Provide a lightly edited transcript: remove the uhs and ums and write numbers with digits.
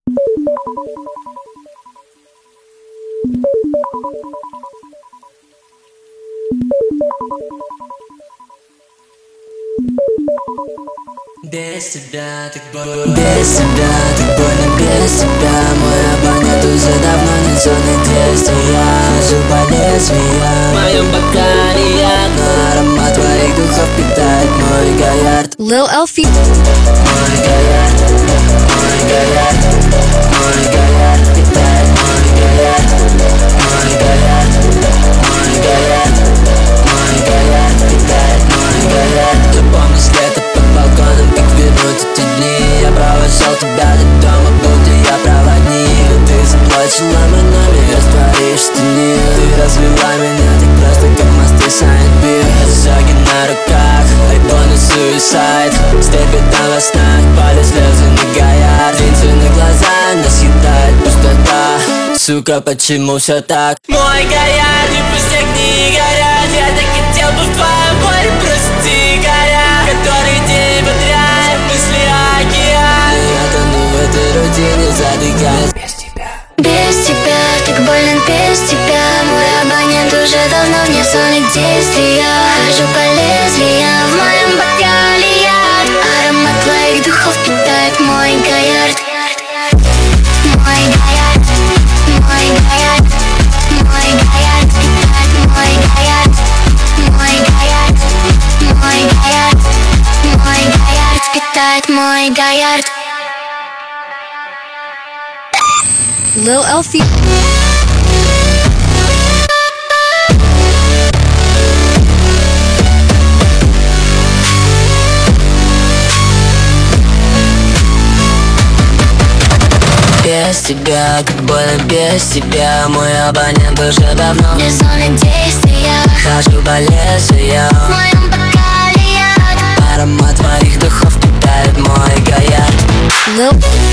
Без тебя так больно, без тебя так больно, без тебя мой абонент уже давно не зоны действия. Хожу по лезвиям, в моем бокале яд, но аромат твоих духов питает мой гаярд. Lil Elfie. Мой гаярд, мой гаярд, мой гаярд питает мой гаярд. Мой гаярд, мой гаярд, мой гаярд питает мой гаярд. Ты помнишь лето под балконом, как вернуть эти дни? Я провожал тебя до дома, будто я проводник. И ты заплачила мой номер, растворишь в тени. Ты развела меня так просто, как мосты Сайт-Бир. Ожоги на руках, айфон и суицид. Степи там во снах, пали слезы на гаярд. Винтины глаза, нас съедает пустота. Сука, почему все так? Мой гаярд, и пусть огни горят. Я так хотел бы в твоем море, прости, горят. Который день подряд, мысли океан. Я тону в этой рутине, задыхаясь без тебя. Без тебя, так больно без тебя. Мой абонент уже давно вне зоны действия. Хожу по лезвиям, в моем бокале яд. Аромат твоих духов питает мой гаярд. Мой гаярд, мой гаярд, мой гаярд питает мой гаярд. Мой гаярд, мой гаярд, мой гаярд питает мой гаярд. Lil Elfie. Без тебя, как больно без тебя. Мой абонент уже давно Вне зоны действия. хожу по лезвиям, В моем бокале яд. аромат твоих духов питает мой гаярд. Lil